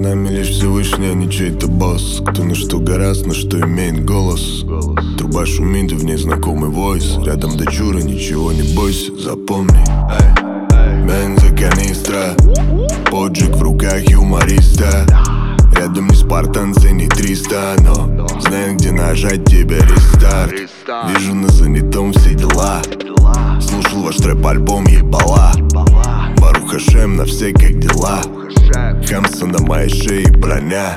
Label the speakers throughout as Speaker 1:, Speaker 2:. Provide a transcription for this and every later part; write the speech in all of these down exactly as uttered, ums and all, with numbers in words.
Speaker 1: нами лишь Всевышний, а не чей-то босс. Кто на что гораст, на что имеет голос. Труба шумит, и в ней знакомый войс. Рядом дочура, ничего не бойся, запомни. Бензоканистра, поджиг в руках юмориста. Рядом не спартанцы, не триста, но знаю, где нажать тебе рестарт. Вижу на занятом все дела. Слушал ваш трэп-альбом, ебала. Барух Хашем, на все как дела. Хамса на моей шее, броня.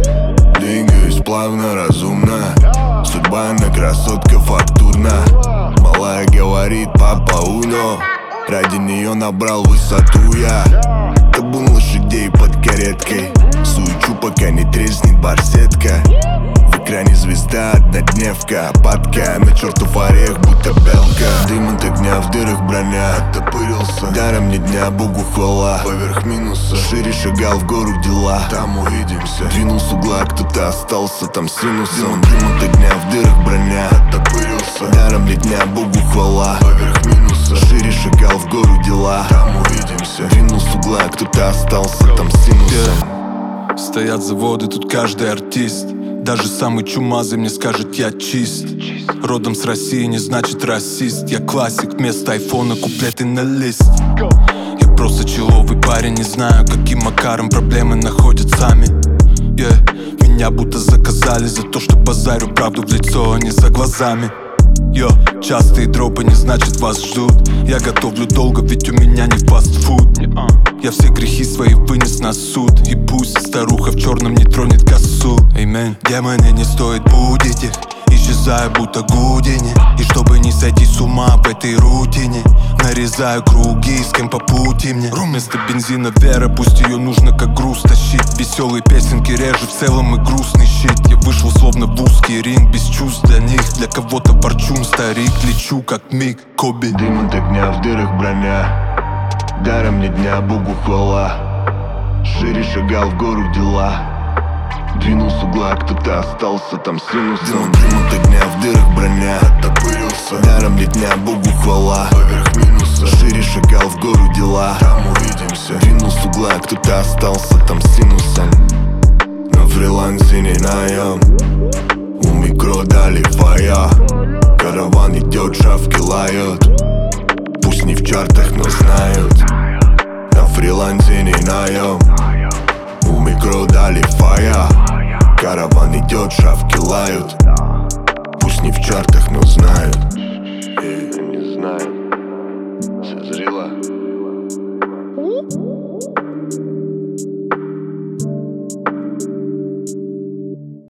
Speaker 1: Двигаюсь плавно, разумно. Судьба на красотка фактурна. Малая говорит, папа уно. Ради нее набрал высоту я. Табун лошадей под кареткой. Суечу, пока не треснет барсетка. В экране звезда, однодневка. Апатка на чертов орех, будто белка. Дым от огня, в дырах броня. Оттопырился, даром не дня, Богу хвала. Поверх минуса, шире шагал в гору дела. Там увидимся. Двинул с угла, кто-то остался там синусом. Дым от огня, в дырах броня. Оттопырился, даром не дня, Богу хвала. Поверх минуса, шире шагал в гору дела. Там увидимся. Двинул с угла, кто-то остался там синусом.
Speaker 2: Yeah. Стоят заводы, тут каждый артист. Даже самый чумазый мне скажет, я чист. Родом с России не значит расист. Я классик, вместо айфона куплеты на лист. Я просто человый парень, не знаю, каким макаром проблемы находят сами. yeah. Меня будто заказали за то, что базарю правду в лицо, а не за глазами. Йо, частые дропы не значит вас ждут. Я готовлю долго, ведь у меня не фастфуд. Я все грехи свои вынес на суд. И пусть старуха в черном не тронет косу. Эймен, демоны, не стоит будить их. Исчезаю, будто Гудини. И чтобы не сойти с ума в этой рутине, нарезаю круги, с кем по пути мне. Вместо бензина вера, пусть ее нужно как груз тащить. Веселые песенки режут в целом и грустный щит. Я вышел словно в узкий ринг, без чувств для них. Для кого-то ворчун, старик, лечу как миг Коби.
Speaker 1: Дым от огня, в дырах броня. Даром не дня, Богу хвала. Шире шагал в гору дела. Двинул с угла, кто-то остался там синусом. Дым от огня, в дырах броня. Оттопырился, даром не дня, Богу хвала. Поверх минуса, шире шагал в гору дела. Там увидимся. Двинул с угла, кто-то остался там синусом. На фрилансе не наем. У микро дали фая. Караван идет, шавки лают. Пусть не в чартах, но знают. На фрилансе не наем. У микро дали фая. Караван идет, шавки лают. Пусть не в чартах, но знают. И не знаю. Созрела.